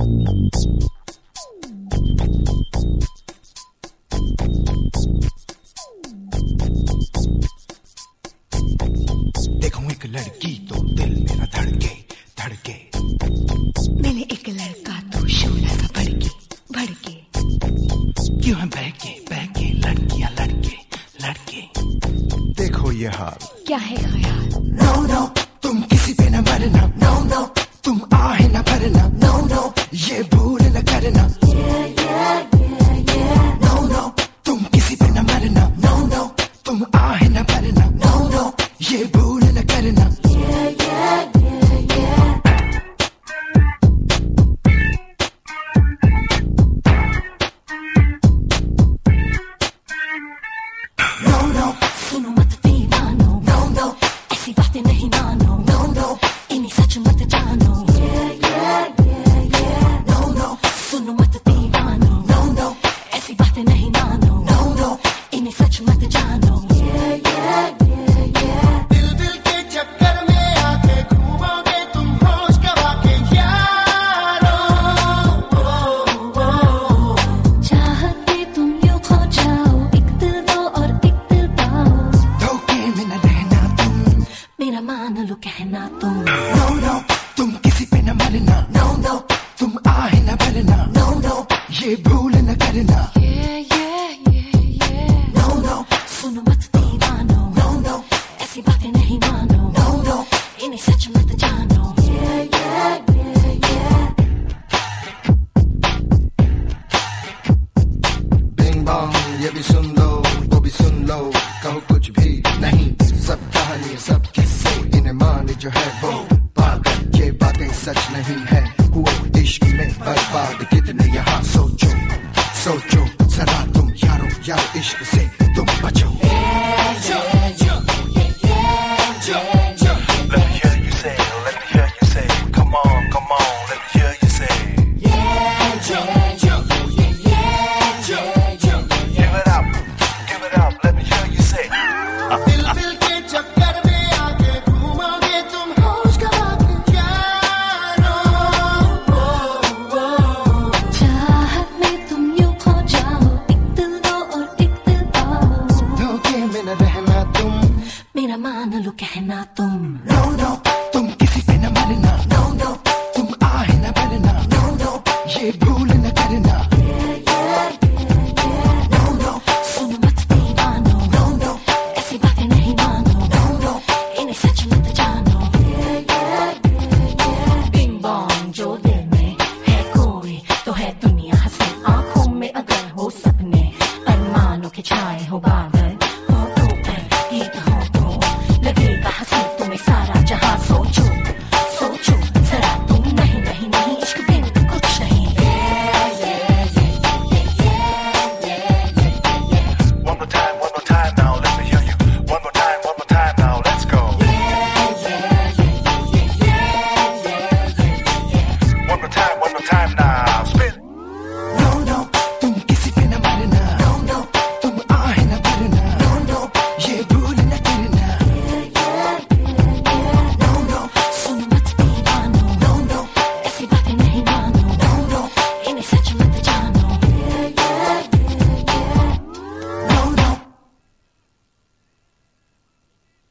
देखूं एक लड़की तो दिल मेरा धड़के धड़के, मिले एक लड़का तो शोला सा भड़के भड़के, क्यों है बहके बहके लड़कियां लड़के लड़के। देखो ये हाल क्या है ख्याल? नो नो तुम किसी पे न मरना, नो नो तुम आहे न भरना, नो नो ये भूल न करना, नो नो तुम किसी पे न मरना, नो नो तुम आहे न भरना, नो नो ये भूल न करना। नो नो सुनो मत दीवानो, नो नो ऐसी बातें नहीं मानो, नो नो इन्हें सच मत जानो, नो नो सुनो मत दीवानो, नो नो ऐसी बातें नहीं मानो, नो नो इन्हें सच मत जानो। दिल दिल के चक्कर में आके घूमोगे तुम होश गवा के यारो, चाहत में तुम यूं खो जाओ, एक दिल दो और एक दिल पाओ, धोखे में न रहना तुम, मेरा मान लो कहना तुम। नो नो तुम किसी पे न मरना, नो नो तुम आहे न भरना, नो नो ये भूल न करना, नो नो सुनो मत दीवानो, नो नो ऐसी बातें नहीं मानो, नो नो इन्हें सच मत जानो। बिंग बॉन्ग ये भी सुन लो वो भी सुन लो, कहो कुछ भी नहीं सब कहानी सब किस्से, इन्हें मान जो है वो पागल, ये बातें सच नहीं है, हुआ इश्क में बर्बाद कितने यहाँ। सोचो सोचो जरा तुम यारो यारो इश्क से तुम बचो। Let me hear you say, let me hear you say, come on, let me hear you say. Give it up, let me hear you say. दिल दिल के चक्कर में आके घूमोगे तुम होश गवा के यारो, चाहत में तुम यूं खो जाओ, एक दिल दो और एक दिल पाओ, धोखे में न रहना तुम, मेरा मान लो कहना तुम। नो नो तुम किसी पे न मरना, नो नो तुम आहे न भरना, नो नो ये भूल न करना, नो नो सुनो मत दीवानो, नो नो ऐसी बातें नहीं मानो, नो नो इन्हें सच